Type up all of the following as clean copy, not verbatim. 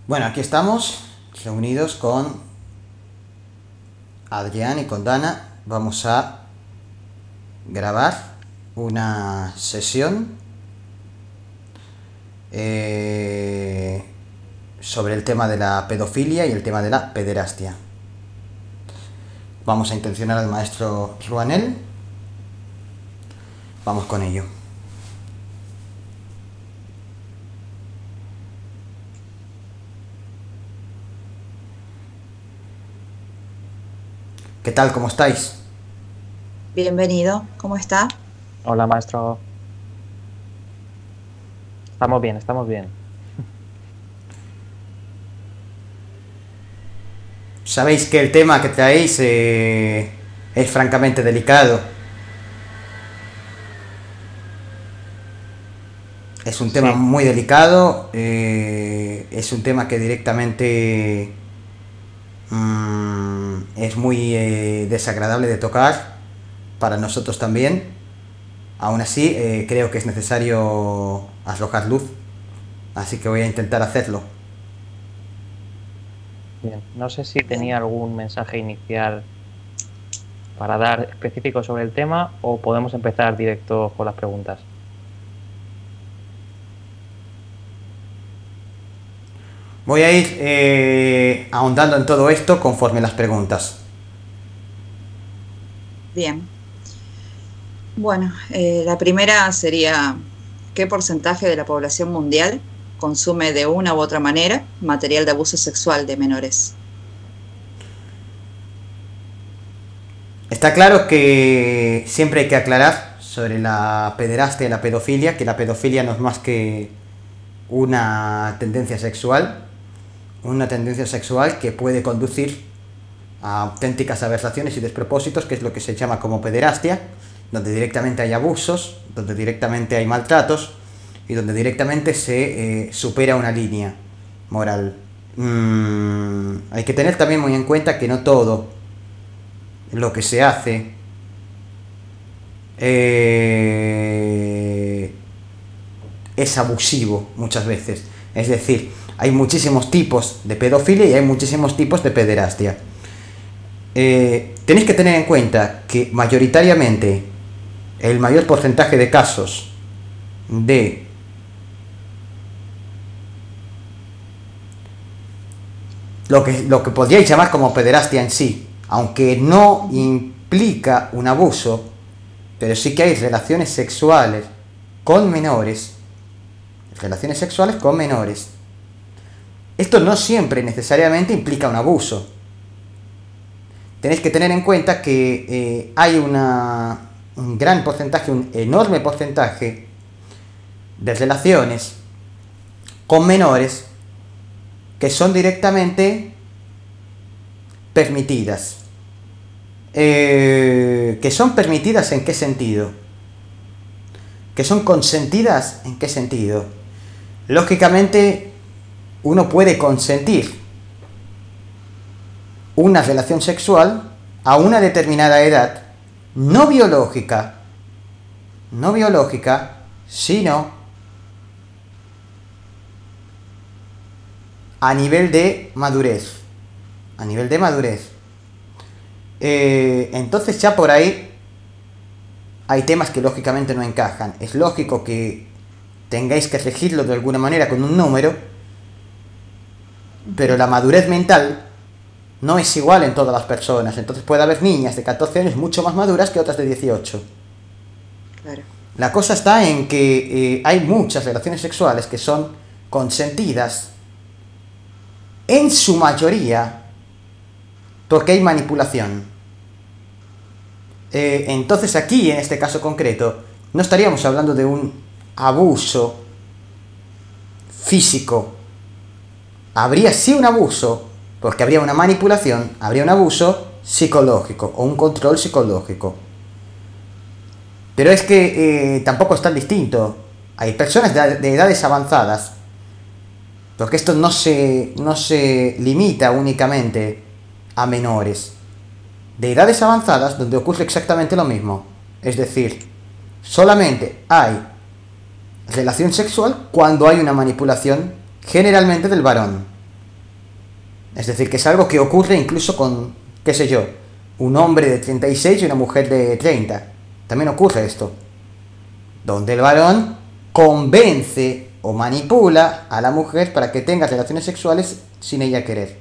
Bueno, aquí estamos reunidos con Adrián y con Dana. Vamos a grabar una sesión sobre el tema de la pedofilia y el tema de la pederastia. Vamos a intencionar al maestro Ruanel. Vamos con ello. ¿Qué tal? ¿Cómo estáis? Bienvenido, ¿cómo está? Hola, maestro. Estamos bien, estamos bien. Sabéis que el tema que traéis es francamente delicado. Es un tema Sí, muy delicado, es un tema que directamente es muy desagradable de tocar para nosotros también. Aún así, creo que es necesario arrojar luz, así que voy a intentar hacerlo. bien. No sé si Bien. tenía algún mensaje inicial para dar específico sobre el tema o podemos empezar directo con las preguntas. Voy a ir ahondando en todo esto conforme las preguntas. Bien. Bueno, la primera sería, ¿qué porcentaje de la población mundial consume de una u otra manera material de abuso sexual de menores? Está claro que siempre hay que aclarar sobre la pederastia y la pedofilia, que la pedofilia no es más que una tendencia sexual que puede conducir a auténticas aberraciones y despropósitos, que es lo que se llama como pederastia, donde directamente hay abusos, donde directamente hay maltratos y donde directamente se supera una línea moral. Hay que tener también muy en cuenta que no todo lo que se hace es abusivo muchas veces. Es decir, hay muchísimos tipos de pedofilia y hay muchísimos tipos de pederastia. Tenéis que tener en cuenta que mayoritariamente el mayor porcentaje de casos de lo que podríais llamar como pederastia en sí, aunque no implica un abuso, pero sí que hay relaciones sexuales con menores, esto no siempre necesariamente implica un abuso. Tenéis que tener en cuenta que hay un gran porcentaje, un enorme porcentaje de relaciones con menores que son directamente permitidas. ¿Que son permitidas en qué sentido? ¿Que son consentidas en qué sentido? Lógicamente, uno puede consentir una relación sexual a una determinada edad, no biológica, sino a nivel de madurez. Entonces ya por ahí hay temas que lógicamente no encajan. Es lógico que tengáis que regirlo de alguna manera con un número, pero la madurez mental no es igual en todas las personas. Entonces puede haber niñas de 14 años mucho más maduras que otras de 18. Claro. La cosa está en que hay muchas relaciones sexuales que son consentidas, en su mayoría, porque hay manipulación. Entonces aquí, en este caso concreto, no estaríamos hablando de un abuso físico. Habría sí un abuso, porque habría una manipulación, habría un abuso psicológico o un control psicológico. Pero es que tampoco es tan distinto. Hay personas de edades avanzadas, porque esto no se limita únicamente a menores. De edades avanzadas donde ocurre exactamente lo mismo. Es decir, solamente hay relación sexual cuando hay una manipulación, generalmente del varón. Es decir, que es algo que ocurre incluso con, qué sé yo, un hombre de 36 y una mujer de 30. También ocurre esto, donde el varón convence o manipula a la mujer para que tenga relaciones sexuales sin ella querer.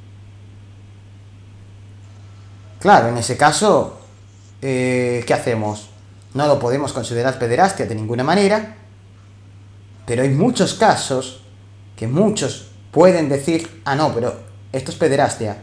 Claro, en ese caso, ¿qué hacemos? No lo podemos considerar pederastia de ninguna manera, pero hay muchos casos que muchos pueden decir, ah no, pero esto es pederastia.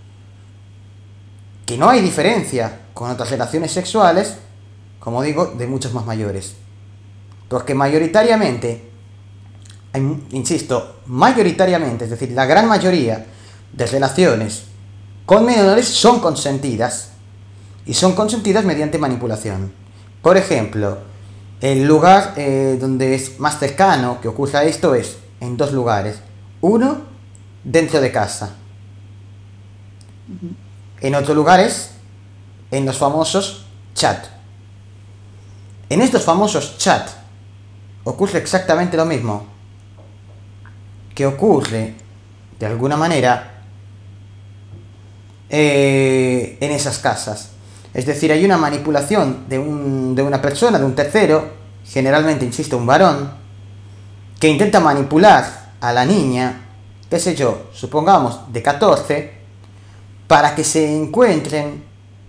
Que no hay diferencia con otras relaciones sexuales, como digo, de muchos más mayores. Porque mayoritariamente, insisto, mayoritariamente, es decir, la gran mayoría de relaciones con menores son consentidas, y son consentidas mediante manipulación. Por ejemplo, el lugar donde es más cercano que ocurra esto es en dos lugares. Uno, dentro de casa. En otro lugar es en los famosos chat. En estos famosos chat ocurre exactamente lo mismo que ocurre de alguna manera en esas casas. Es decir, hay una manipulación de una persona, de un tercero, generalmente, insisto, un varón, que intenta manipular a la niña, qué sé yo, supongamos de 14, para que se encuentren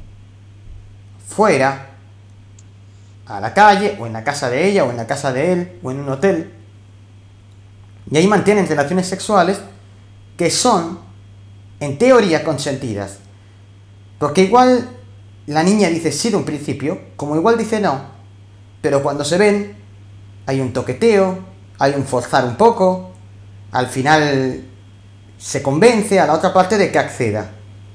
fuera, a la calle, o en la casa de ella, o en la casa de él, o en un hotel, y ahí mantienen relaciones sexuales que son, en teoría, consentidas. Porque igual la niña dice sí de un principio, como igual dice no, pero cuando se ven, hay un toqueteo, hay un forzar un poco, al final se convence a la otra parte de que acceda.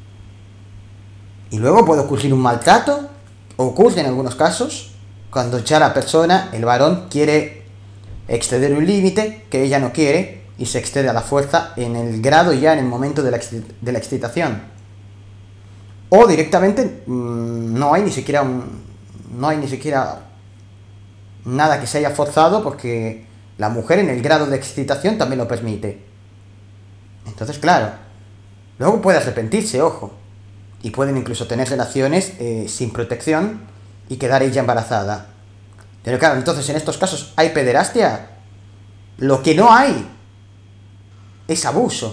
Y luego puede ocurrir un maltrato, o ocurre en algunos casos, cuando ya la persona, el varón, quiere exceder un límite que ella no quiere y se excede a la fuerza en el grado ya en el momento de la excitación. O directamente no hay ni siquiera nada que se haya forzado, porque la mujer en el grado de excitación también lo permite. Entonces, claro, luego puede arrepentirse, ojo, y pueden incluso tener relaciones sin protección y quedar ella embarazada. Pero claro, entonces en estos casos hay pederastia. Lo que no hay es abuso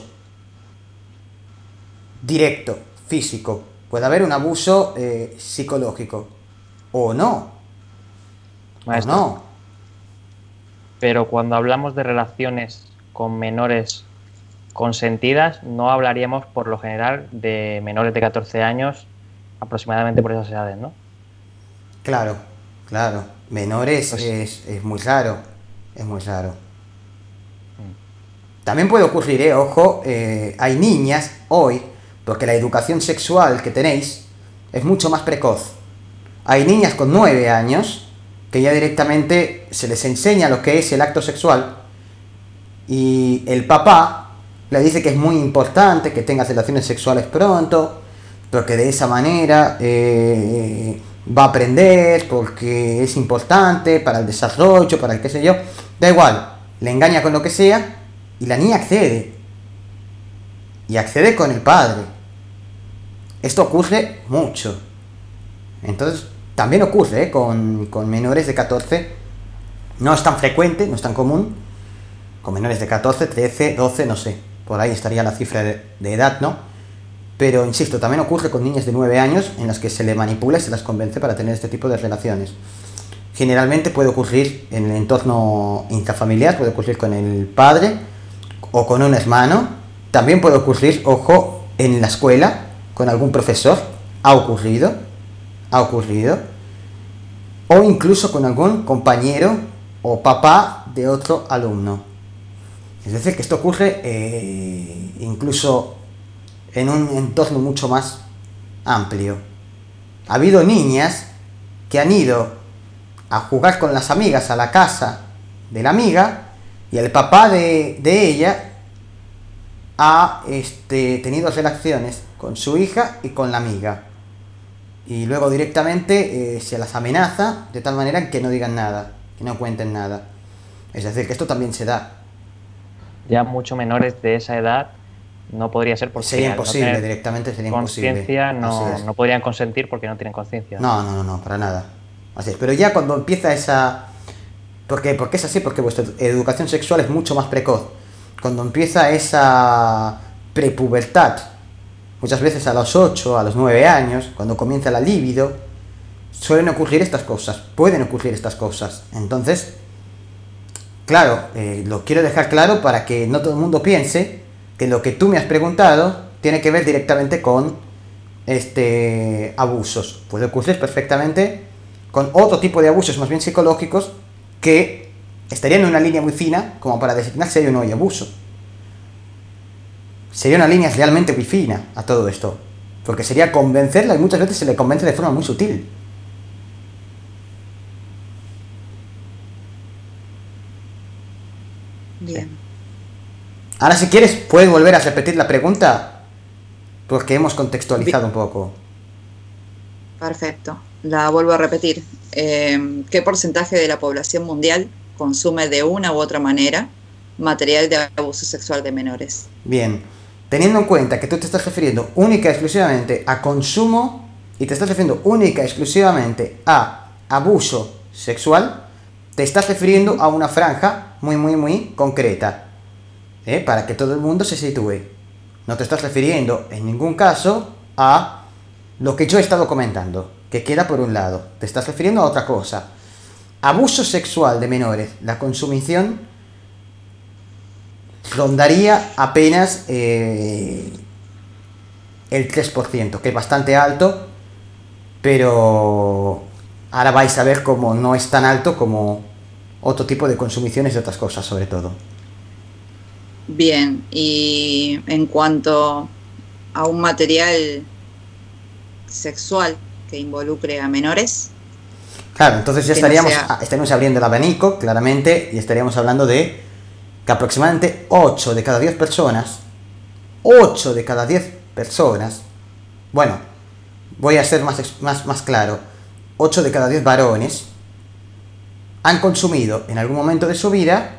directo, físico. Puede haber un abuso psicológico. O no. Maestro. O no. Pero cuando hablamos de relaciones con menores consentidas, no hablaríamos por lo general de menores de 14 años, aproximadamente por esas edades, ¿no? Claro. Menores Pues, es muy raro. Es muy raro. También puede ocurrir, ojo, hay niñas hoy, porque la educación sexual que tenéis es mucho más precoz. Hay niñas con 9 años que ya directamente se les enseña lo que es el acto sexual, y el papá le dice que es muy importante que tenga relaciones sexuales pronto, porque de esa manera va a aprender, porque es importante para el desarrollo, para el qué sé yo. Da igual, le engaña con lo que sea y la niña accede. Y accede con el padre. Esto ocurre mucho. Entonces, también ocurre con menores de 14. No es tan frecuente, no es tan común. Con menores de 14, 13, 12, no sé. Por ahí estaría la cifra de edad, ¿no? Pero, insisto, también ocurre con niñas de 9 años en las que se le manipula y se las convence para tener este tipo de relaciones. Generalmente puede ocurrir en el entorno intrafamiliar, puede ocurrir con el padre o con un hermano. También puede ocurrir, ojo, en la escuela, con algún profesor. Ha ocurrido. O incluso con algún compañero o papá de otro alumno. Es decir, que esto ocurre incluso en un entorno mucho más amplio. Ha habido niñas que han ido a jugar con las amigas a la casa de la amiga, y el papá de ella ha tenido relaciones con su hija y con la amiga, y luego directamente se las amenaza de tal manera que no digan nada, que no cuenten nada. Es decir, que esto también se da. ya mucho menores de esa edad no podría ser porque Sería al no imposible, tener directamente sería imposible. conciencia Así no, es. no podrían consentir porque no tienen conciencia. No, para nada. Así es. Pero ya cuando empieza esa... ¿Por qué? Porque es así, porque vuestra educación sexual es mucho más precoz. Cuando empieza esa prepubertad, muchas veces a los 8, a los 9 años, cuando comienza la libido, suelen ocurrir estas cosas, pueden ocurrir estas cosas. Entonces, claro, lo quiero dejar claro para que no todo el mundo piense que lo que tú me has preguntado tiene que ver directamente con abusos. Puede ocurrir perfectamente con otro tipo de abusos más bien psicológicos que estarían en una línea muy fina como para designar si hay o no hay abuso. Sería una línea realmente muy fina a todo esto, porque sería convencerla y muchas veces se le convence de forma muy sutil. Bien. Ahora si quieres puedes volver a repetir la pregunta porque hemos contextualizado un poco. Perfecto. La vuelvo a repetir. ¿Qué porcentaje de la población mundial consume de una u otra manera material de abuso sexual de menores? Bien, teniendo en cuenta que tú te estás refiriendo única y exclusivamente a consumo y te estás refiriendo única y exclusivamente a abuso sexual, te estás refiriendo a una franja muy concreta, para que todo el mundo se sitúe. No te estás refiriendo en ningún caso a lo que yo he estado comentando, que queda por un lado. Te estás refiriendo a otra cosa. Abuso sexual de menores, la consumición rondaría apenas el 3%, que es bastante alto, pero ahora vais a ver cómo no es tan alto como otro tipo de consumiciones de otras cosas, sobre todo. Bien, y en cuanto a un material sexual que involucre a menores. Claro, entonces ya que no estaríamos abriendo el abanico, claramente, y estaríamos hablando de que aproximadamente 8 de cada 10 personas, 8 de cada 10 personas, bueno, voy a ser más claro, 8 de cada 10 varones han consumido en algún momento de su vida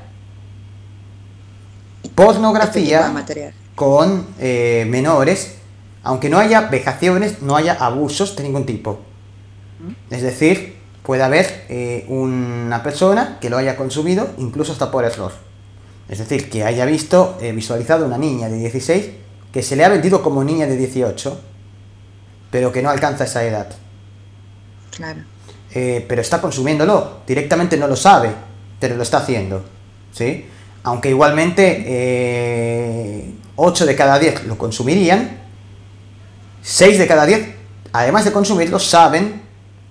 pornografía este material con menores, aunque no haya vejaciones, no haya abusos de ningún tipo. Es decir, puede haber una persona que lo haya consumido incluso hasta por error. Es decir, que haya visualizado una niña de 16 que se le ha vendido como niña de 18, pero que no alcanza esa edad. Claro. Pero está consumiéndolo, directamente no lo sabe, pero lo está haciendo, ¿sí? Aunque igualmente 8 de cada 10 lo consumirían, 6 de cada 10, además de consumirlo, saben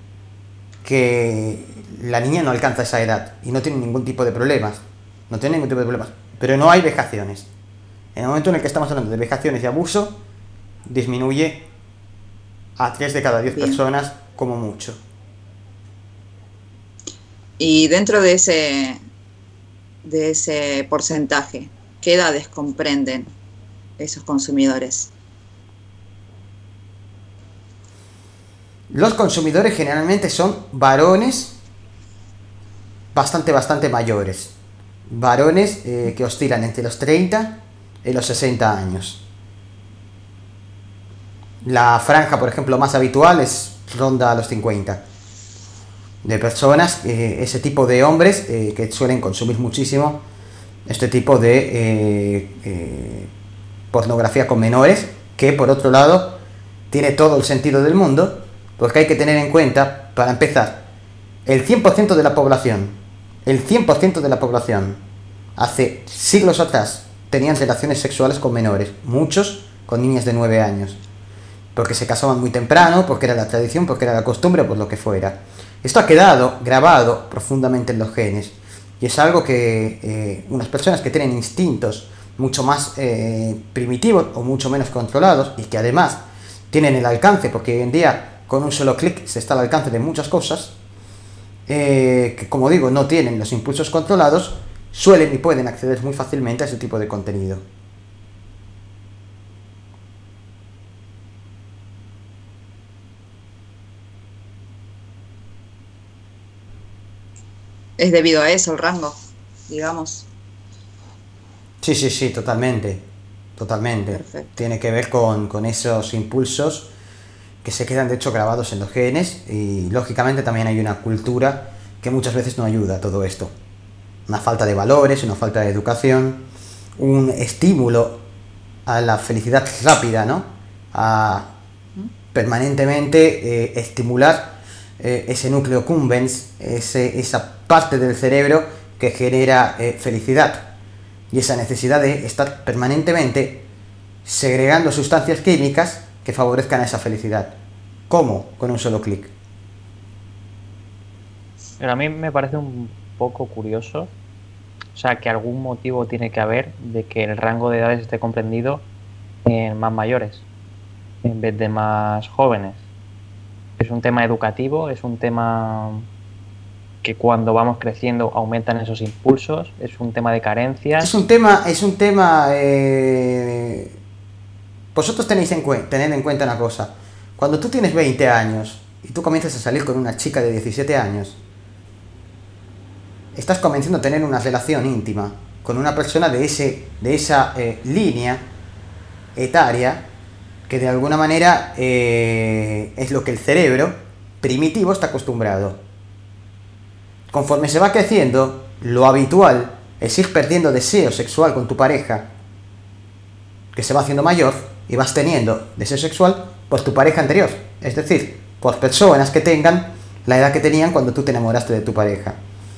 que la niña no alcanza esa edad y no tiene ningún tipo de problemas. No tiene ningún tipo de problemas. Pero no hay vejaciones. En el momento en el que estamos hablando de vejaciones y abuso, disminuye a 3 de cada 10 Bien. personas como mucho. Y dentro de ese porcentaje, ¿qué edades comprenden esos consumidores? Los consumidores generalmente son varones bastante mayores. Varones que oscilan entre los 30 y los 60 años. La franja, por ejemplo, más habitual ronda a los 50. De personas, ese tipo de hombres que suelen consumir muchísimo este tipo de pornografía con menores, que por otro lado tiene todo el sentido del mundo, porque hay que tener en cuenta, para empezar, el 100% de la población, hace siglos atrás tenían relaciones sexuales con menores, muchos con niñas de 9 años, porque se casaban muy temprano, porque era la tradición, porque era la costumbre, o por lo que fuera. Esto ha quedado grabado profundamente en los genes, y es algo que unas personas que tienen instintos mucho más primitivos o mucho menos controlados, y que además tienen el alcance, porque hoy en día con un solo clic se está al alcance de muchas cosas, que como digo no tienen los impulsos controlados, suelen y pueden acceder muy fácilmente a ese tipo de contenido. Es debido a eso el rango, digamos. Sí, totalmente. totalmente. Perfecto. Tiene que ver con esos impulsos que se quedan de hecho grabados en los genes y lógicamente también hay una cultura que muchas veces no ayuda a todo esto. Una falta de valores, una falta de educación, un estímulo a la felicidad rápida, ¿no? A permanentemente estimular ese núcleo cumbens, esa parte del cerebro que genera felicidad y esa necesidad de estar permanentemente segregando sustancias químicas que favorezcan esa felicidad. ¿Cómo? Con un solo clic. Pero a mí me parece un poco curioso, o sea, que algún motivo tiene que haber de que el rango de edades esté comprendido en más mayores en vez de más jóvenes. Es un tema educativo, es un tema que cuando vamos creciendo aumentan esos impulsos, es un tema de carencias. Es un tema. Vosotros tened en cuenta una cosa. Cuando tú tienes 20 años y tú comienzas a salir con una chica de 17 años, estás comenzando a tener una relación íntima con una persona de esa línea etaria que de alguna manera es lo que el cerebro primitivo está acostumbrado. Conforme se va creciendo, lo habitual es ir perdiendo deseo sexual con tu pareja, que se va haciendo mayor, y vas teniendo deseo sexual por tu pareja anterior, es decir, por personas que tengan la edad que tenían cuando tú te enamoraste de tu pareja.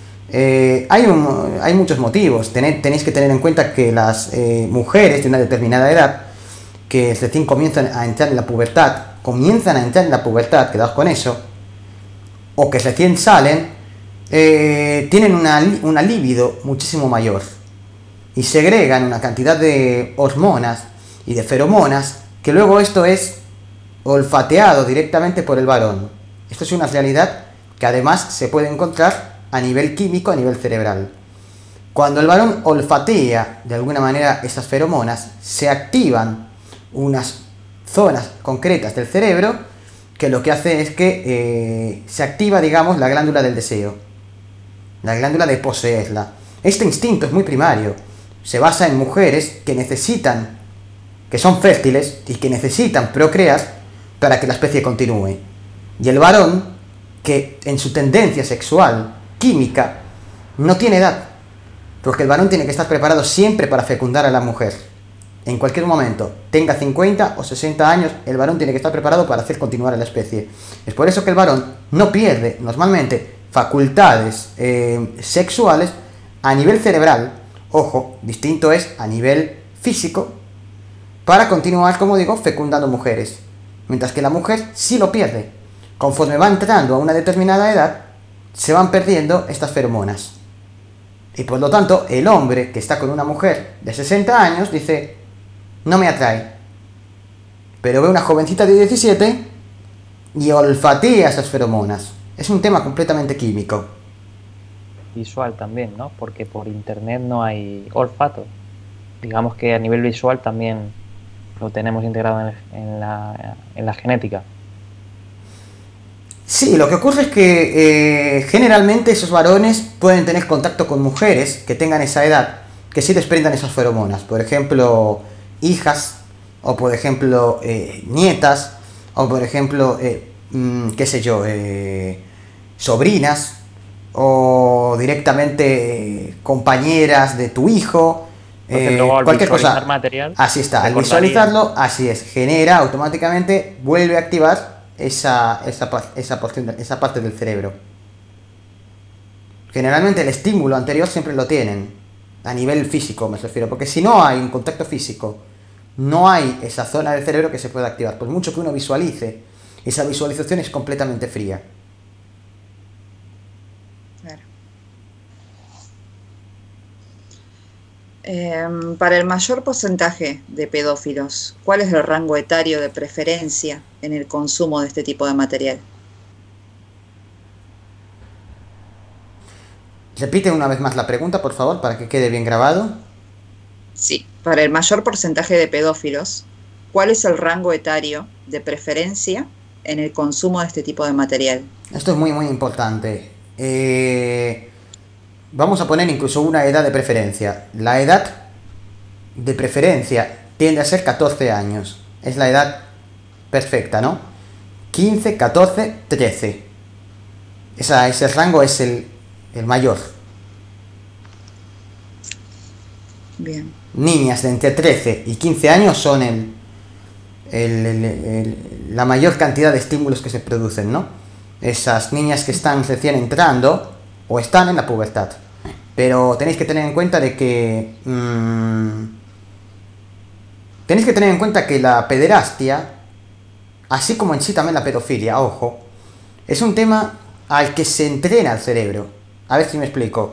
Hay muchos motivos. Tenéis que tener en cuenta que las mujeres de una determinada edad, que recién comienzan a entrar en la pubertad, quedaos con eso, o que recién salen, tienen una libido muchísimo mayor y segregan una cantidad de hormonas y de feromonas que luego esto es olfateado directamente por el varón. Esto es una realidad que además se puede encontrar a nivel químico, a nivel cerebral. Cuando el varón olfatea de alguna manera esas feromonas, se activan unas zonas concretas del cerebro que lo que hace es que se activa, digamos, la glándula del deseo, la glándula de poseerla. Este instinto es muy primario, se basa en mujeres que son fértiles y que necesitan procrear para que la especie continúe. Y el varón, que en su tendencia sexual, química, no tiene edad, porque el varón tiene que estar preparado siempre para fecundar a la mujer. En cualquier momento, tenga 50 o 60 años, el varón tiene que estar preparado para hacer continuar a la especie. Es por eso que el varón no pierde normalmente facultades sexuales a nivel cerebral. Ojo, distinto es a nivel físico, para continuar, como digo, fecundando mujeres. Mientras que la mujer sí lo pierde. Conforme va entrando a una determinada edad, se van perdiendo estas feromonas. Y por lo tanto, el hombre que está con una mujer de 60 años dice, no me atrae. Pero ve una jovencita de 17 y olfatea esas feromonas. Es un tema completamente químico. Visual también, ¿no? Porque por internet no hay olfato. Digamos que a nivel visual también lo tenemos integrado en la genética. Sí, lo que ocurre es que generalmente esos varones pueden tener contacto con mujeres que tengan esa edad, que sí desprendan esas feromonas. Por ejemplo, hijas, o por ejemplo, nietas, o por ejemplo, qué sé yo, sobrinas, o directamente compañeras de tu hijo. Cualquier cosa. Material, así está, al visualizarlo, así es, genera automáticamente, vuelve a activar esa parte del cerebro. Generalmente el estímulo anterior siempre lo tienen, a nivel físico me refiero, porque si no hay un contacto físico, no hay esa zona del cerebro que se pueda activar, por mucho que uno visualice, esa visualización es completamente fría. Para el mayor porcentaje de pedófilos, ¿cuál es el rango etario de preferencia en el consumo de este tipo de material? Repite una vez más la pregunta, por favor, para que quede bien grabado. Sí, para el mayor porcentaje de pedófilos, ¿cuál es el rango etario de preferencia en el consumo de este tipo de material? Esto es muy, muy importante. Vamos a poner incluso una edad de preferencia. La edad de preferencia tiende a ser 14 años. Es la edad perfecta, ¿no? 15, 14, 13. Ese rango es el mayor. Bien. Niñas de entre 13 y 15 años son la mayor cantidad de estímulos que se producen, ¿no? Esas niñas que están recién entrando o están en la pubertad. Pero tenéis que tener en cuenta de que... tenéis que tener en cuenta que la pederastia, así como en sí también la pedofilia, ojo, es un tema al que se entrena el cerebro. A ver si me explico.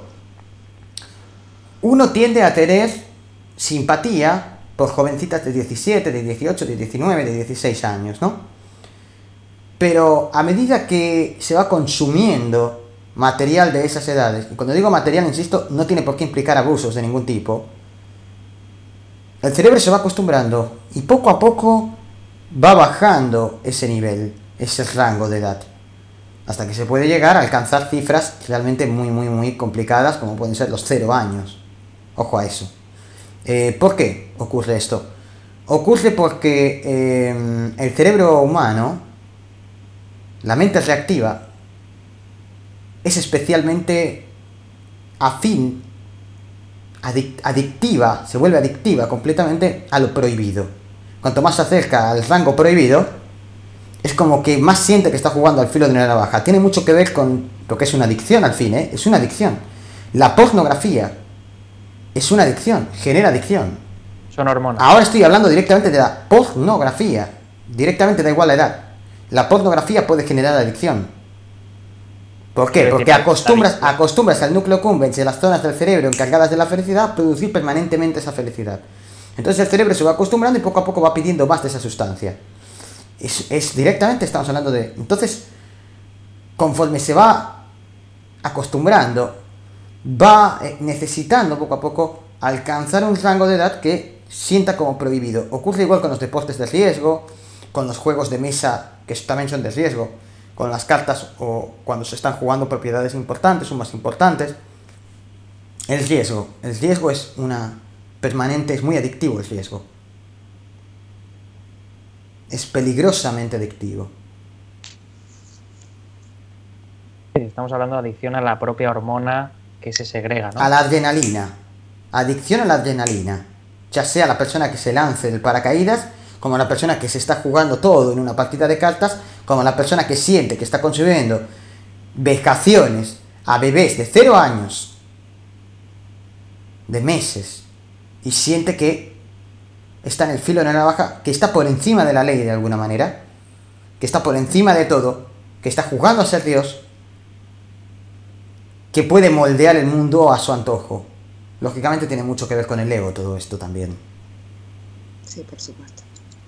Uno tiende a tener simpatía por jovencitas de 17, de 18, de 19, de 16 años, ¿no? Pero a medida que se va consumiendo material de esas edades, y cuando digo material, insisto, no tiene por qué implicar abusos de ningún tipo, el cerebro se va acostumbrando y poco a poco va bajando ese nivel, ese rango de edad, hasta que se puede llegar a alcanzar cifras realmente muy, muy, muy complicadas, como pueden ser los 0 años. Ojo a eso. ¿Por qué ocurre esto? Ocurre porque el cerebro humano, la mente reactiva, es especialmente afín, adictiva, se vuelve adictiva completamente a lo prohibido. Cuanto más se acerca al rango prohibido, es como que más siente que está jugando al filo de una navaja. Tiene mucho que ver con lo que es una adicción al fin, ¿eh? Es una adicción. La pornografía es una adicción, genera adicción. Son hormonas. Ahora estoy hablando directamente de la pornografía. Directamente da igual la edad. La pornografía puede generar adicción. ¿Por qué? Porque acostumbras al núcleo accumbens de las zonas del cerebro encargadas de la felicidad a producir permanentemente esa felicidad. Entonces el cerebro se va acostumbrando y poco a poco va pidiendo más de esa sustancia. Es directamente, estamos hablando de... Entonces, conforme se va acostumbrando, va necesitando poco a poco alcanzar un rango de edad que sienta como prohibido. Ocurre igual con los deportes de riesgo, con los juegos de mesa que también son de riesgo, con las cartas o cuando se están jugando propiedades importantes o más importantes. El riesgo es una permanente, es muy adictivo el riesgo. Es peligrosamente adictivo. Estamos hablando de adicción a la propia hormona que se segrega, ¿no? A la adrenalina. Adicción a la adrenalina. Ya sea la persona que se lance del paracaídas, como la persona que se está jugando todo en una partida de cartas, como la persona que siente que está consumiendo vejaciones a bebés de 0 años, de meses, y siente que está en el filo de la navaja, que está por encima de la ley de alguna manera, que está por encima de todo, que está jugando a ser Dios, que puede moldear el mundo a su antojo. Lógicamente tiene mucho que ver con el ego todo esto también. Sí, por supuesto.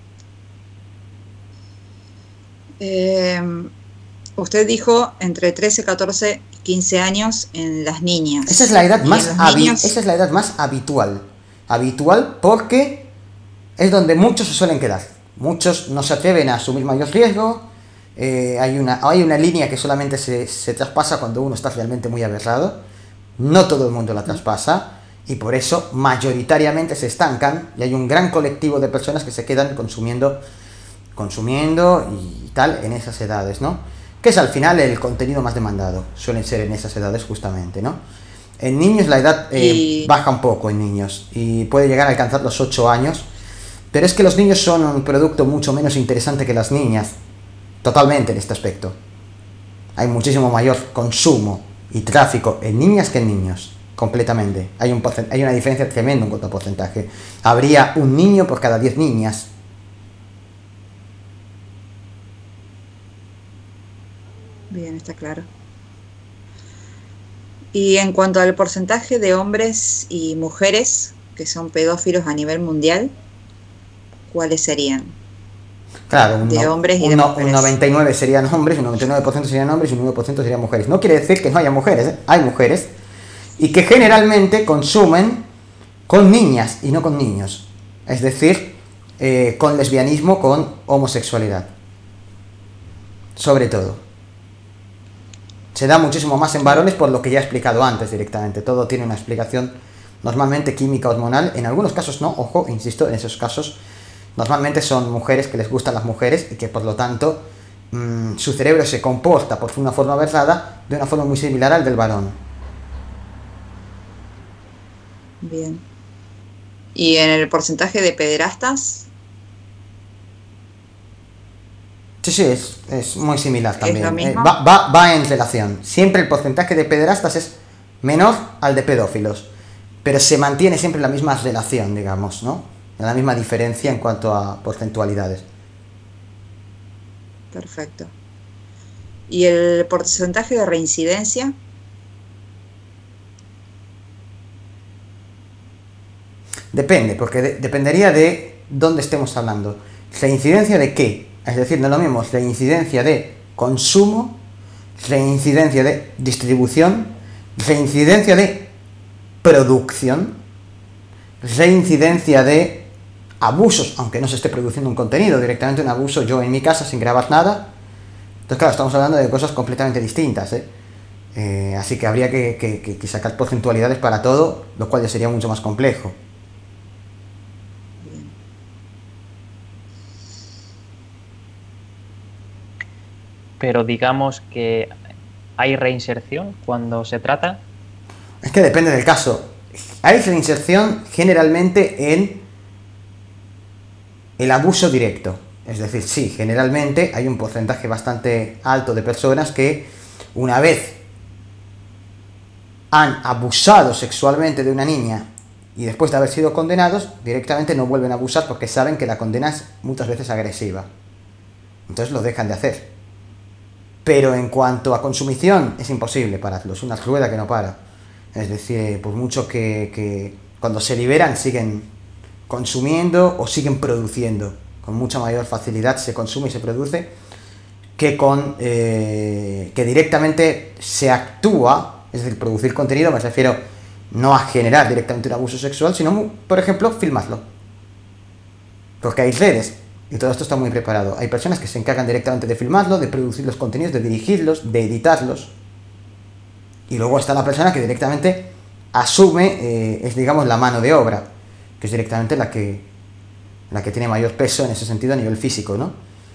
Usted dijo entre 13, 14 y 15 años en las niñas. Esa es la edad esa es la edad más habitual. Habitual porque es donde muchos se suelen quedar. Muchos no se atreven a asumir mayor riesgo. Hay una línea que solamente se traspasa cuando uno está realmente muy aberrado. No todo el mundo la traspasa. Y por eso mayoritariamente se estancan. Y hay un gran colectivo de personas que se quedan consumiendo y tal en esas edades, ¿no? Que es al final el contenido más demandado. Suelen ser en esas edades justamente, ¿no? En niños la edad baja un poco en niños. Y puede llegar a alcanzar los 8 años. Pero es que los niños son un producto mucho menos interesante que las niñas. Totalmente en este aspecto. Hay muchísimo mayor consumo y tráfico en niñas que en niños. Completamente. Hay una diferencia tremenda en cuanto a porcentaje. Habría un niño por cada 10 niñas. Bien, está claro. Y en cuanto al porcentaje de hombres y mujeres que son pedófilos a nivel mundial, ¿cuáles serían? Claro, de hombres y de mujeres. Un 99 serían hombres, un 99% serían hombres y un 9% serían mujeres. No quiere decir que no haya mujeres, ¿eh? Hay mujeres. Y que generalmente consumen con niñas y no con niños. Es decir, con lesbianismo, con homosexualidad. Sobre todo. Se da muchísimo más en varones por lo que ya he explicado antes directamente. Todo tiene una explicación normalmente química hormonal, en algunos casos no, ojo, insisto, en esos casos normalmente son mujeres que les gustan las mujeres y que por lo tanto su cerebro se comporta por una forma verdad de una forma muy similar al del varón. Bien. ¿Y en el porcentaje de pederastas? Sí, es muy similar también. ¿Es lo mismo? Va en relación. Siempre el porcentaje de pederastas es menor al de pedófilos, pero se mantiene siempre la misma relación, digamos, ¿no? La misma diferencia en cuanto a porcentualidades. Perfecto. ¿Y el porcentaje de reincidencia? Depende, porque dependería de dónde estemos hablando. ¿Reincidencia de qué? Es decir, no es lo mismo reincidencia de consumo, reincidencia de distribución, reincidencia de producción, reincidencia de abusos, aunque no se esté produciendo un contenido, directamente un abuso yo en mi casa sin grabar nada. Entonces, claro, estamos hablando de cosas completamente distintas, así que habría que sacar porcentualidades para todo, lo cual ya sería mucho más complejo. Pero digamos que hay reinserción cuando se trata. Es que depende del caso. Hay reinserción generalmente en el abuso directo. Es decir, sí, generalmente hay un porcentaje bastante alto de personas que una vez han abusado sexualmente de una niña y después de haber sido condenados, directamente no vuelven a abusar porque saben que la condena es muchas veces agresiva. Entonces lo dejan de hacer. Pero en cuanto a consumición, es imposible pararlo, es una rueda que no para. Es decir, por mucho que cuando se liberan siguen consumiendo o siguen produciendo. Con mucha mayor facilidad se consume y se produce que que directamente se actúa, es decir, producir contenido, me refiero no a generar directamente un abuso sexual, sino, por ejemplo, filmarlo. Porque hay redes, y todo esto está muy preparado. Hay personas que se encargan directamente de filmarlo, de producir los contenidos, de dirigirlos, de editarlos. Y luego está la persona que directamente asume, es digamos la mano de obra, que es directamente la que tiene mayor peso en ese sentido a nivel físico, ¿no?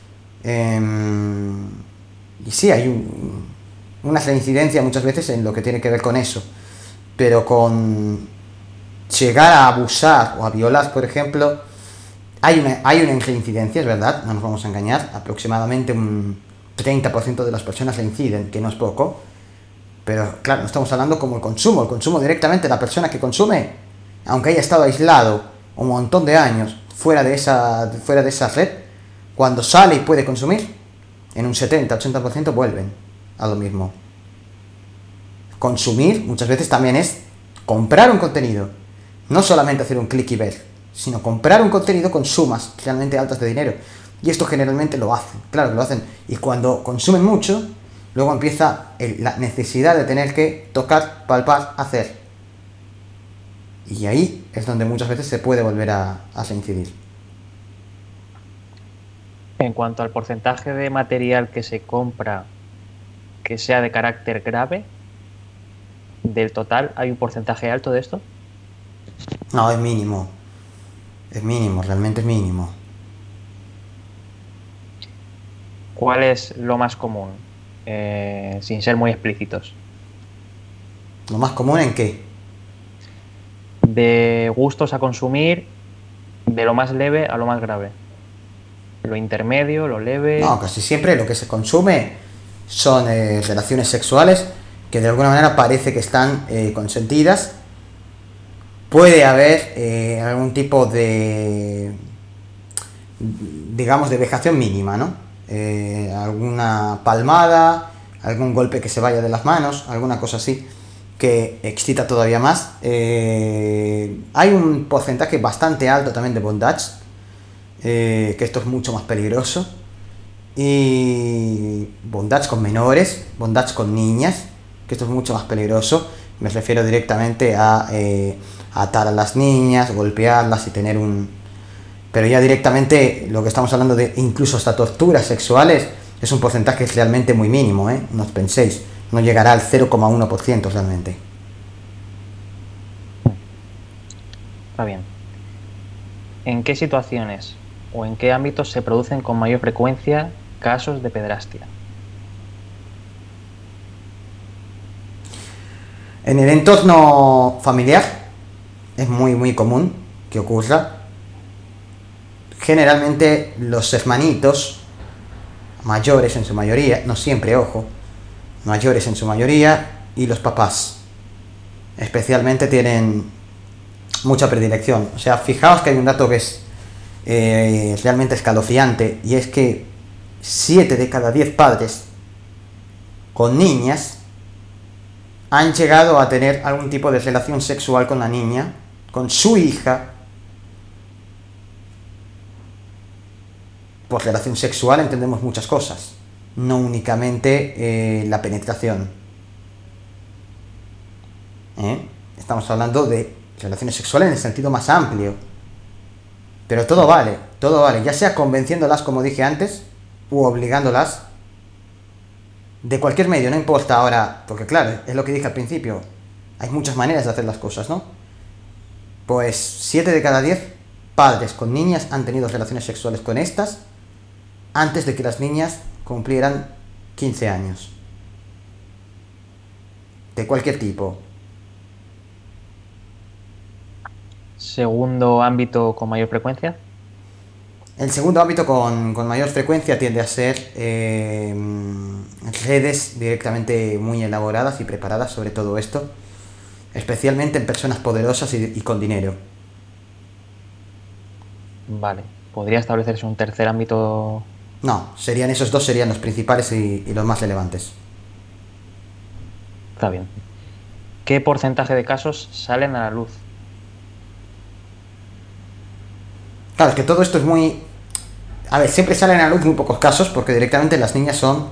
Y sí, hay una reincidencia muchas veces en lo que tiene que ver con eso. Pero con llegar a abusar o a violar, por ejemplo, hay una reincidencia, es verdad, no nos vamos a engañar, aproximadamente un 30% de las personas reinciden, que no es poco, pero claro, no estamos hablando como el consumo directamente, la persona que consume, aunque haya estado aislado un montón de años fuera de esa red, cuando sale y puede consumir, en un 70-80% vuelven a lo mismo. Consumir muchas veces también es comprar un contenido, no solamente hacer un clic y ver, sino comprar un contenido con sumas realmente altas de dinero. Y esto generalmente lo hacen, claro que lo hacen. Y cuando consumen mucho, luego empieza la necesidad de tener que tocar, palpar, hacer. Y ahí es donde muchas veces se puede volver a reincidir. En cuanto al porcentaje de material que se compra que sea de carácter grave, del total, ¿hay un porcentaje alto de esto? No, es mínimo. Es mínimo, realmente es mínimo. ¿Cuál es lo más común? Sin ser muy explícitos. ¿Lo más común en qué? De gustos a consumir, de lo más leve a lo más grave. Lo intermedio, lo leve. No, casi siempre lo que se consume son relaciones sexuales que de alguna manera parece que están consentidas. Puede haber algún tipo de, digamos, de vejación mínima, ¿no? Alguna palmada, algún golpe que se vaya de las manos, alguna cosa así que excita todavía más. Hay un porcentaje bastante alto también de bondage, que esto es mucho más peligroso. Y bondage con menores, bondage con niñas, que esto es mucho más peligroso. Me refiero directamente a atar a las niñas, golpearlas y tener un... Pero ya directamente lo que estamos hablando de incluso hasta torturas sexuales es un porcentaje realmente muy mínimo, no os penséis, no llegará al 0,1% realmente. Está bien. ¿En qué situaciones o en qué ámbitos se producen con mayor frecuencia casos de pederastia? En el entorno familiar es muy común que ocurra. Generalmente los hermanitos mayores en su mayoría, no siempre, ojo, mayores en su mayoría, y los papás especialmente tienen mucha predilección. O sea, fijaos que hay un dato que es realmente escalofriante, y es que 7 de cada 10 padres con niñas han llegado a tener algún tipo de relación sexual con la niña, con su hija. Por relación sexual entendemos muchas cosas, no únicamente la penetración. Estamos hablando de relaciones sexuales en el sentido más amplio. Pero todo vale, ya sea convenciéndolas, como dije antes, u obligándolas. De cualquier medio, no importa ahora, porque claro, es lo que dije al principio, hay muchas maneras de hacer las cosas, ¿no? Pues 7 de cada 10 padres con niñas han tenido relaciones sexuales con estas antes de que las niñas cumplieran 15 años. De cualquier tipo. Segundo ámbito con mayor frecuencia. El segundo ámbito con mayor frecuencia tiende a ser redes directamente muy elaboradas y preparadas sobre todo esto, especialmente en personas poderosas y con dinero. Vale. ¿Podría establecerse un tercer ámbito? No, esos dos serían los principales y los más relevantes. Está bien. ¿Qué porcentaje de casos salen a la luz? Claro, es que todo esto es muy... A ver, siempre salen a la luz muy pocos casos, porque directamente las niñas son...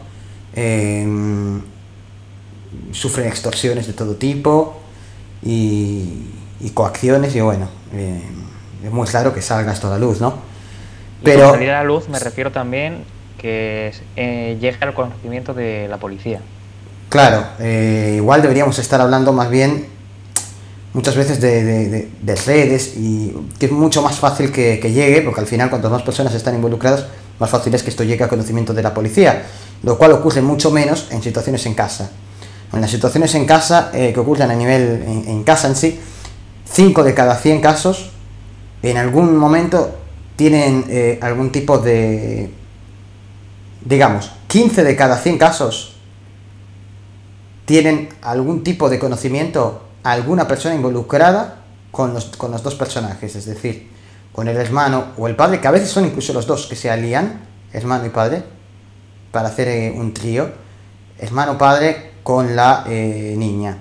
sufren extorsiones de todo tipo y coacciones, y bueno, es muy claro que salga esto a la luz, ¿no? Pero por salir a la luz me refiero también que llegue al conocimiento de la policía. Claro, igual deberíamos estar hablando más bien muchas veces de redes, y que es mucho más fácil que llegue, porque al final cuanto más personas están involucradas, más fácil es que esto llegue a conocimiento de la policía, lo cual ocurre mucho menos en situaciones en casa. En las situaciones en casa que ocurren a nivel en casa en sí, 5 de cada 100 casos en algún momento tienen algún tipo de... Digamos, 15 de cada 100 casos tienen algún tipo de conocimiento, alguna persona involucrada con los dos personajes, es decir, con el hermano o el padre, que a veces son incluso los dos que se alían, hermano y padre, para hacer un trío, hermano-padre con la niña.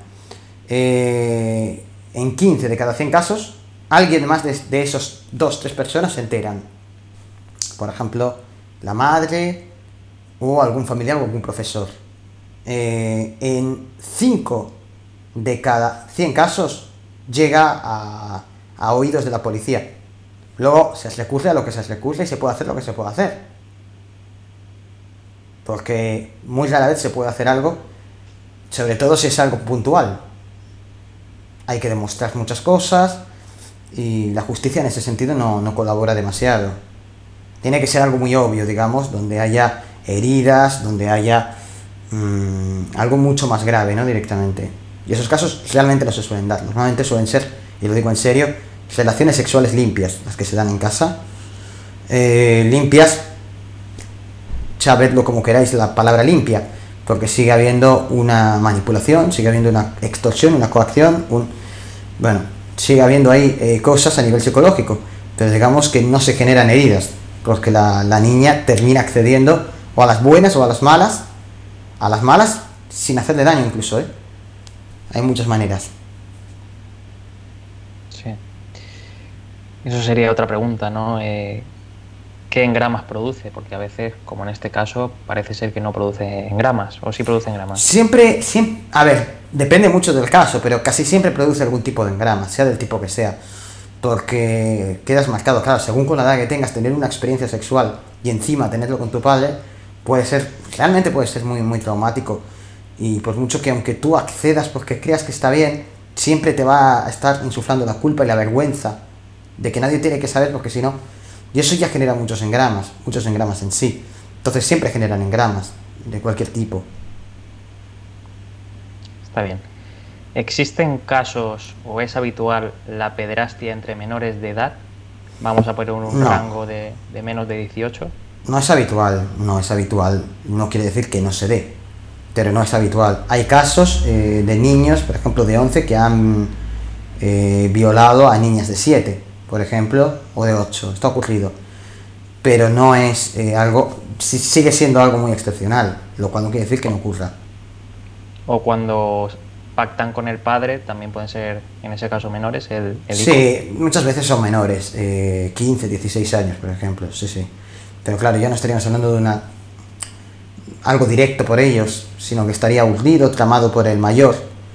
En 15 de cada 100 casos, alguien más de esos 2-3 personas se enteran. Por ejemplo, la madre o algún familiar o algún profesor. En 5 de cada 100 casos llega a oídos de la policía. Luego se recurre a lo que se recurre y se puede hacer lo que se puede hacer. Porque muy rara vez se puede hacer algo, sobre todo si es algo puntual. Hay que demostrar muchas cosas y la justicia en ese sentido no colabora demasiado. Tiene que ser algo muy obvio, digamos, donde haya heridas, donde haya algo mucho más grave, ¿no? Directamente. Y esos casos realmente no se suelen dar. Normalmente suelen ser, y lo digo en serio, relaciones sexuales limpias, las que se dan en casa. Limpias, sabedlo como queráis la palabra limpia, porque sigue habiendo una manipulación, sigue habiendo una extorsión, una coacción, sigue habiendo ahí cosas a nivel psicológico, pero digamos que no se generan heridas, porque la niña termina accediendo o a las buenas o a las malas sin hacerle daño incluso, Hay muchas maneras. Sí. Eso sería otra pregunta, ¿no? ¿Qué engramas produce? Porque a veces, como en este caso, parece ser que no produce engramas, o sí produce engramas. Siempre, a ver, depende mucho del caso, pero casi siempre produce algún tipo de engrama, sea del tipo que sea, porque quedas marcado, claro, según con la edad que tengas, tener una experiencia sexual y encima tenerlo con tu padre, realmente puede ser muy, muy traumático, y por mucho que aunque tú accedas porque creas que está bien, siempre te va a estar insuflando la culpa y la vergüenza de que nadie tiene que saber, porque si no, y eso ya genera muchos engramas en sí. Entonces siempre generan engramas de cualquier tipo. Está bien. ¿Existen casos o es habitual la pederastia entre menores de edad? Vamos a poner un rango de menos de 18. No es habitual. No quiere decir que no se dé, pero no es habitual. Hay casos de niños, por ejemplo, de 11 que han violado a niñas de 7, por ejemplo, o de 8. Esto ha ocurrido. Pero no es algo... Sigue siendo algo muy excepcional, lo cual no quiere decir que no ocurra. O cuando pactan con el padre, también pueden ser, en ese caso, menores, el Sí, hijo. muchas veces son menores, 15, 16 años, por ejemplo, sí. Pero claro, ya no estaríamos hablando de algo directo por ellos, sino que estaría urdido, tramado por el mayor.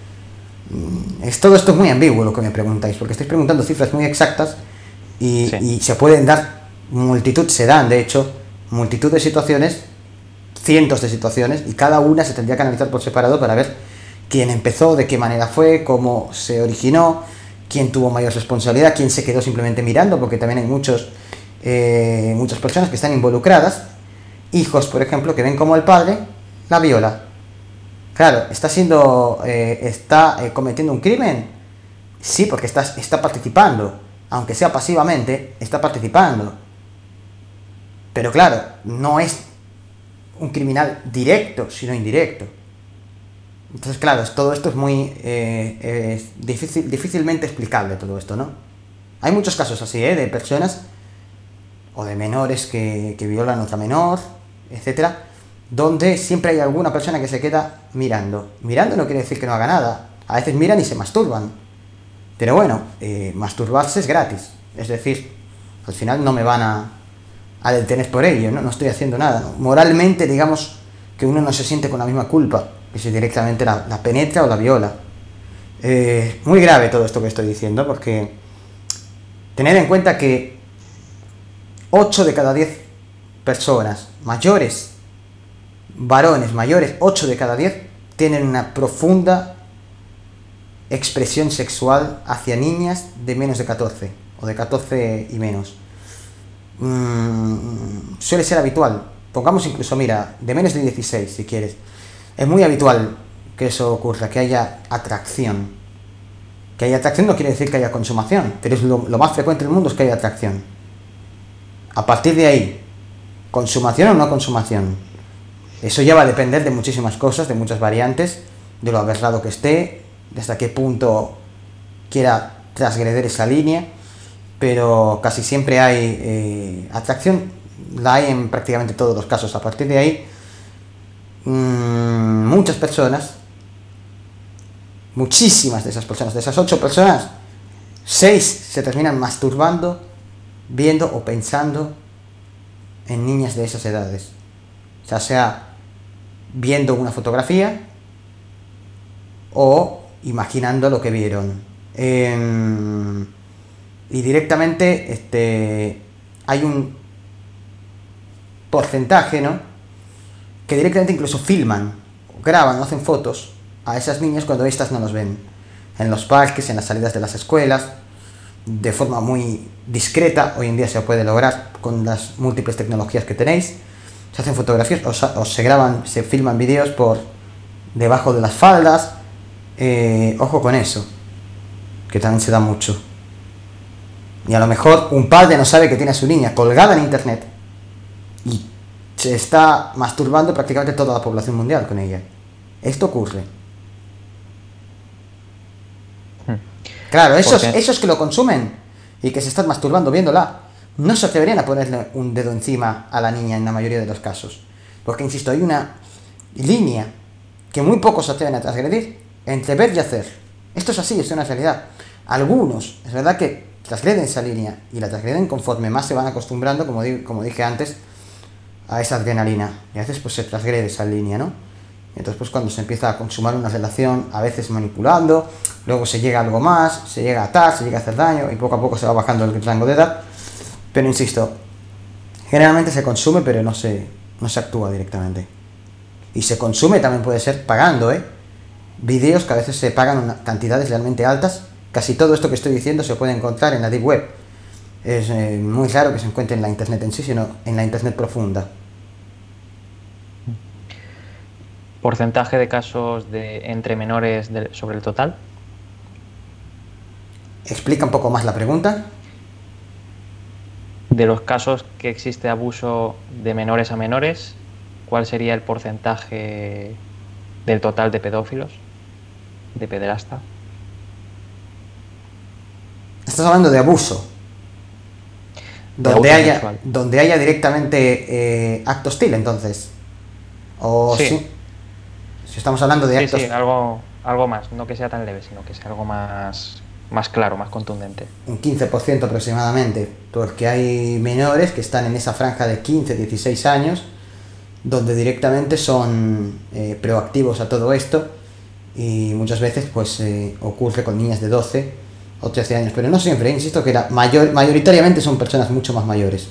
Todo esto es muy ambiguo lo que me preguntáis, porque estáis preguntando cifras muy exactas y se pueden dar se dan, de hecho, multitud de situaciones, cientos de situaciones, y cada una se tendría que analizar por separado para ver quién empezó, de qué manera fue, cómo se originó, quién tuvo mayor responsabilidad, quién se quedó simplemente mirando, porque también hay muchas personas que están involucradas, hijos, por ejemplo, que ven como el padre la viola. Claro, está cometiendo un crimen, sí, porque está participando, aunque sea pasivamente, está participando. Pero claro, no es un criminal directo, sino indirecto. Entonces, claro, todo esto es muy difícilmente explicable, todo esto, ¿no? Hay muchos casos así, de personas o de menores que violan a otra menor, etcétera, donde siempre hay alguna persona que se queda mirando. Mirando no quiere decir que no haga nada. A veces miran y se masturban. Pero bueno, masturbarse es gratis. Es decir, al final no me van a detener por ello, ¿no? No estoy haciendo nada, ¿no? Moralmente, digamos que uno no se siente con la misma culpa que si directamente la penetra o la viola. Muy grave todo esto que estoy diciendo, porque tened en cuenta que 8 de cada 10 personas mayores, varones mayores, 8 de cada 10 tienen una profunda expresión sexual hacia niñas de menos de 14 o de 14 y menos. Suele ser habitual, pongamos incluso, mira, de menos de 16 si quieres. Es muy habitual que eso ocurra, que haya atracción. Que haya atracción no quiere decir que haya consumación, pero es lo más frecuente en el mundo es que haya atracción. A partir de ahí, consumación o no consumación, eso ya va a depender de muchísimas cosas, de muchas variantes, de lo aberrado que esté, de hasta qué punto quiera transgreder esa línea, pero casi siempre hay atracción, la hay en prácticamente todos los casos. A partir de ahí, muchas personas, muchísimas de esas personas, de esas 8 personas, 6 se terminan masturbando, viendo o pensando en niñas de esas edades, ya sea viendo una fotografía o imaginando lo que vieron. Y directamente hay un porcentaje, ¿no?, que directamente incluso filman, graban o hacen fotos a esas niñas cuando estas no los ven, en los parques, en las salidas de las escuelas, de forma muy discreta. Hoy en día se puede lograr con las múltiples tecnologías que tenéis. Se hacen fotografías o se graban, se filman vídeos por debajo de las faldas. Ojo con eso, que también se da mucho. Y a lo mejor un padre no sabe que tiene a su niña colgada en internet y se está masturbando prácticamente toda la población mundial con ella. Esto ocurre. Claro, esos que lo consumen y que se están masturbando viéndola, no se atreverían a ponerle un dedo encima a la niña en la mayoría de los casos. Porque, insisto, hay una línea que muy pocos se atreven a transgredir entre ver y hacer. Esto es así, es una realidad. Algunos, es verdad que transgreden esa línea y la transgreden conforme más se van acostumbrando, como dije antes, a esa adrenalina. Y a veces pues se transgrede esa línea, ¿no? Y entonces pues cuando se empieza a consumar una relación, a veces manipulando, luego se llega a algo más, se llega a atar, se llega a hacer daño y poco a poco se va bajando el rango de edad. Pero insisto, generalmente se consume pero no se actúa directamente. Y se consume también puede ser pagando, vídeos que a veces se pagan cantidades realmente altas. Casi todo esto que estoy diciendo se puede encontrar en la Deep Web. Es muy raro que se encuentre en la internet en sí, sino en la internet profunda. ¿Porcentaje de casos entre menores sobre el total? Explica un poco más la pregunta. De los casos que existe abuso de menores a menores, ¿cuál sería el porcentaje del total de pedófilos, de pederasta? Estás hablando de abuso. Donde haya directamente acto hostil, entonces. O sí. Si estamos hablando de actos... Sí, algo más, no que sea tan leve, sino que sea algo más claro, más contundente. Un 15% aproximadamente, porque hay menores que están en esa franja de 15, 16 años, donde directamente son proactivos a todo esto, y muchas veces pues ocurre con niñas de 12 o 13 años, pero no siempre, insisto que mayoritariamente son personas mucho más mayores.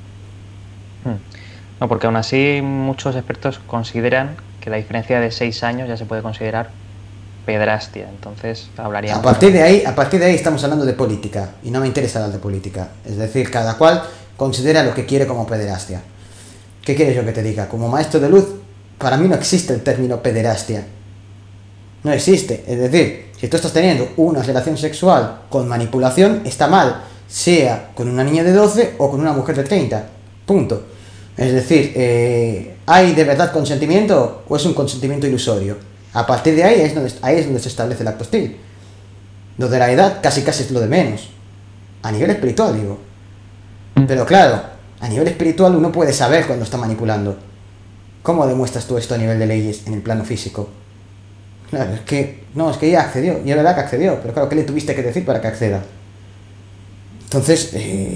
No, porque aún así muchos expertos consideran que la diferencia de 6 años ya se puede considerar pedrastia, entonces hablaríamos... A partir de ahí estamos hablando de política, y no me interesa hablar de política, es decir, cada cual considera lo que quiere como pederastia. ¿Qué quieres yo que te diga? Como maestro de luz, para mí no existe el término pederastia. No existe, es decir, si tú estás teniendo una relación sexual con manipulación, está mal, sea con una niña de 12 o con una mujer de 30, punto. Es decir, ¿hay de verdad consentimiento o es un consentimiento ilusorio? A partir de ahí es donde se establece el acto hostil. Lo de la edad casi es lo de menos. A nivel espiritual, digo. Pero claro, a nivel espiritual uno puede saber cuando está manipulando. ¿Cómo demuestras tú esto a nivel de leyes en el plano físico? Claro, es que ella accedió, y es verdad que accedió, pero claro, ¿qué le tuviste que decir para que acceda? Entonces,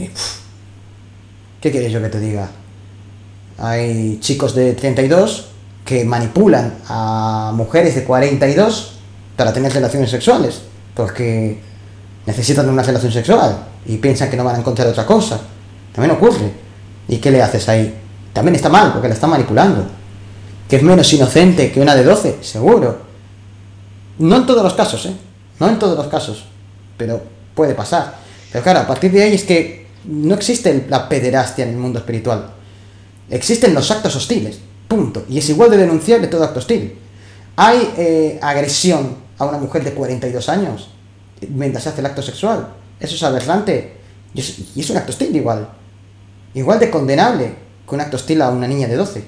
¿qué quieres yo que te diga? Hay chicos de 32 que manipulan a mujeres de 42 para tener relaciones sexuales, porque necesitan una relación sexual y piensan que no van a encontrar otra cosa. También ocurre. ¿Y qué le haces ahí? También está mal, porque la está manipulando. ¿Que es menos inocente que una de 12? Seguro. No en todos los casos, no en todos los casos, pero puede pasar. Pero claro, a partir de ahí es que no existe la pederastia en el mundo espiritual. Existen los actos hostiles, punto. Y es igual de denunciable todo acto hostil. Hay agresión a una mujer de 42 años mientras se hace el acto sexual. Eso es aberrante. Y es un acto hostil igual. Igual de condenable que un acto hostil a una niña de 12.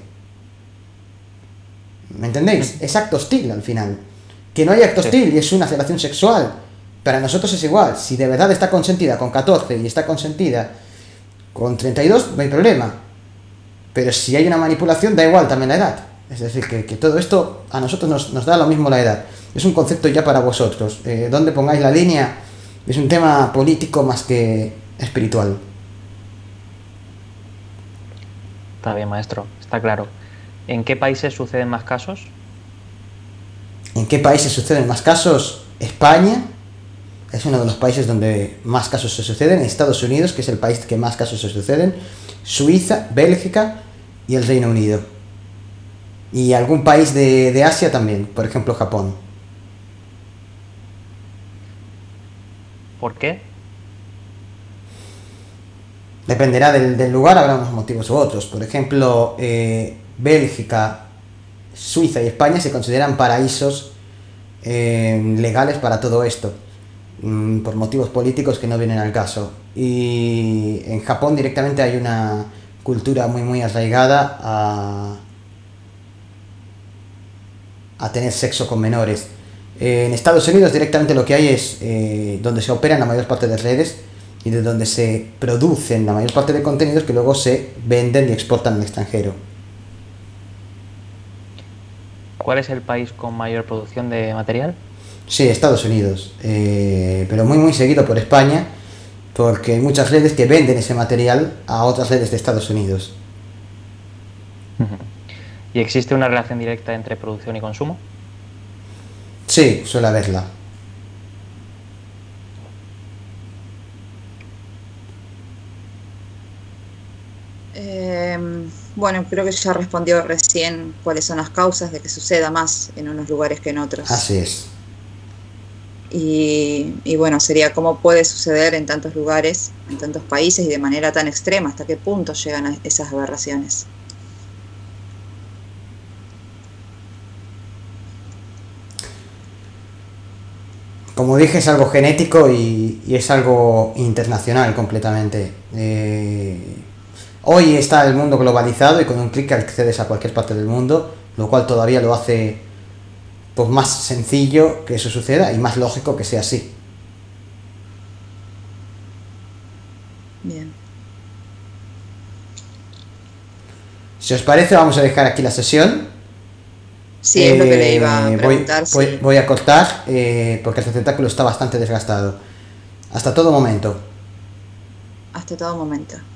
¿Me entendéis? Es acto hostil al final. Que no hay acto hostil y es una relación sexual. Para nosotros es igual. Si de verdad está consentida con 14 y está consentida con 32, no hay problema. Pero si hay una manipulación, da igual también la edad. Es decir, que todo esto a nosotros nos da lo mismo la edad. Es un concepto ya para vosotros. Dónde pongáis la línea es un tema político más que espiritual. Está bien, maestro, está claro. ¿En qué países suceden más casos? ¿En qué países suceden más casos? España es uno de los países donde más casos se suceden. Estados Unidos, que es el país que más casos se suceden. Suiza, Bélgica y el Reino Unido. Y algún país de Asia también, por ejemplo Japón. ¿Por qué? Dependerá del lugar, habrá unos motivos u otros. Por ejemplo, Bélgica, Suiza y España se consideran paraísos legales para todo esto, por motivos políticos que no vienen al caso. Y en Japón directamente hay una cultura muy arraigada a tener sexo con menores. En Estados Unidos directamente lo que hay es donde se operan la mayor parte de redes y de donde se producen la mayor parte de contenidos que luego se venden y exportan al extranjero. ¿Cuál es el país con mayor producción de material? Sí, Estados Unidos, pero muy seguido por España, porque hay muchas redes que venden ese material a otras redes de Estados Unidos. ¿Y existe una relación directa entre producción y consumo? Sí, suele haberla. Bueno, creo que ya respondió recién cuáles son las causas de que suceda más en unos lugares que en otros. Así es. Y bueno, sería cómo puede suceder en tantos lugares, en tantos países y de manera tan extrema, hasta qué punto llegan a esas aberraciones. Como dije, es algo genético y es algo internacional completamente. Hoy está el mundo globalizado y con un clic accedes a cualquier parte del mundo, lo cual todavía lo hace pues más sencillo que eso suceda y más lógico que sea así. Bien. Si os parece, vamos a dejar aquí la sesión. Sí, es lo que le iba a preguntar. Voy a cortar porque el receptáculo está bastante desgastado. Hasta todo momento. Hasta todo momento.